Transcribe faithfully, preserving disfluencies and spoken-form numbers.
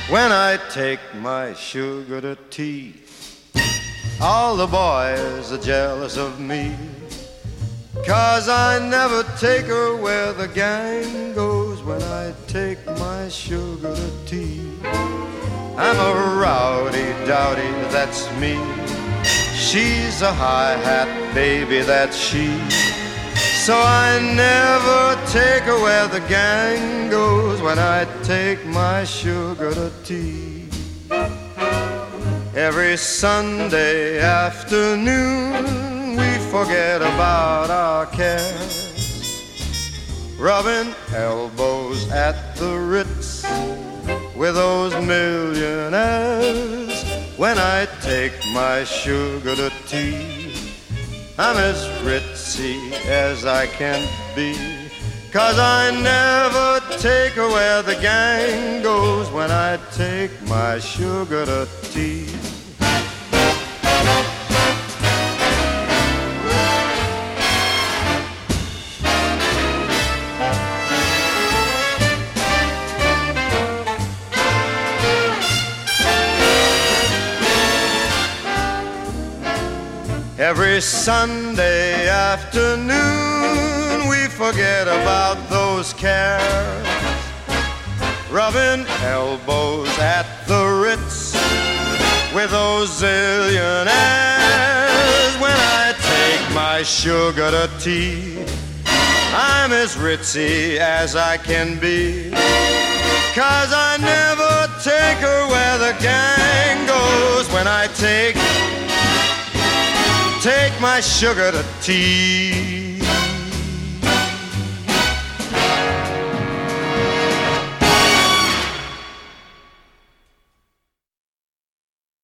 when I take my sugar to tea. All the boys are jealous of me, 'cause I never take her where the gang goes when I take my sugar to tea. I'm a rowdy-dowdy, that's me. She's a hi-hat baby, that's she. So I never take her where the gang goes when I take my sugar to tea. Every Sunday afternoon we forget about our cares, rubbing elbows at the Ritz with those millionaires. When I take my sugar to tea, I'm as ritzy as I can be, 'cause I never take her where the gang goes when I take my sugar to tea. Every Sunday afternoon we forget about those cares, rubbing elbows at the Ritz with those zillionaires. When I take my sugar to tea, I'm as ritzy as I can be, 'cause I never take her where the gang goes when I take Take my sugar to tea.